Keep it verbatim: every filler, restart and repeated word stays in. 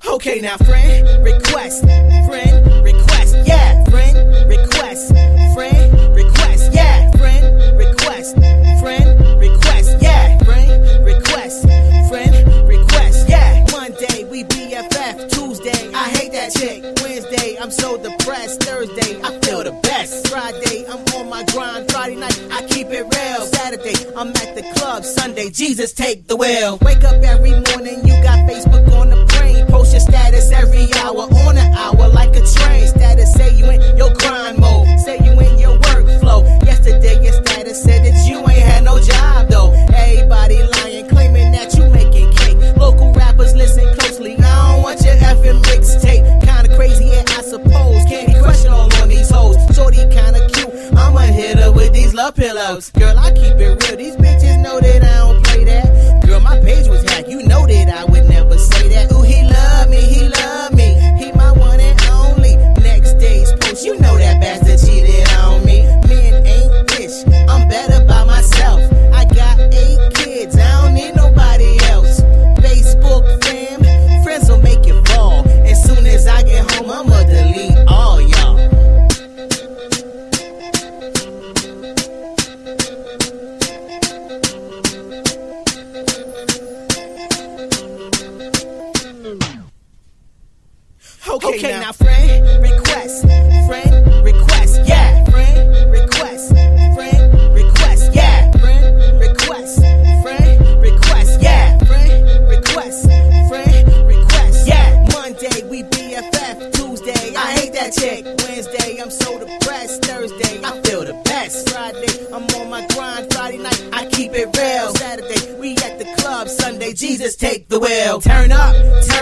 Okay, now friend request, friend request, yeah, friend request, friend request, yeah, friend request, friend request, yeah, friend request, friend request, yeah. Monday we B F F, Tuesday I hate that chick, Wednesday I'm so depressed, Thursday I feel the best, Friday I'm on my grind, Friday night I keep it real, Saturday I'm at the club, Sunday Jesus take the wheel. Wake up every morning, you got Facebook on the brain, post your status every hour, on an hour like a train. Status say you in your grind mode, say you in your workflow. Yesterday your status said that you ain't had no job though. Everybody lying, claiming that you making cake. Local rappers listen closely, I don't want your effing mixtape. Kinda crazy, yeah, I suppose. Candy crushing all on these hoes. Shorty kinda cute, I'ma hit her with these love pillows. Girl, I keep it real, these bitches know that I don't play that. Girl, my page was hacked, you know that I would never say that. Ooh, he love me, he love me, he my one and only. Next day's post, you know that bastard cheated on me. Men ain't bitch, I'm better by myself. I got eight kids, I don't need nobody else. Facebook fam, friends will make you fall. As soon as I get home, I'ma delete all y'all. Okay, okay now, now friend request, friend request, yeah, friend request, friend request, yeah, friend request, friend request, yeah, friend request, friend request, yeah. Monday we B F F, Tuesday I hate that chick, Wednesday I'm so depressed, Thursday I feel the best, Friday I'm on my grind, Friday night I keep it real, Saturday we at the club, Sunday Jesus take the wheel. Turn up.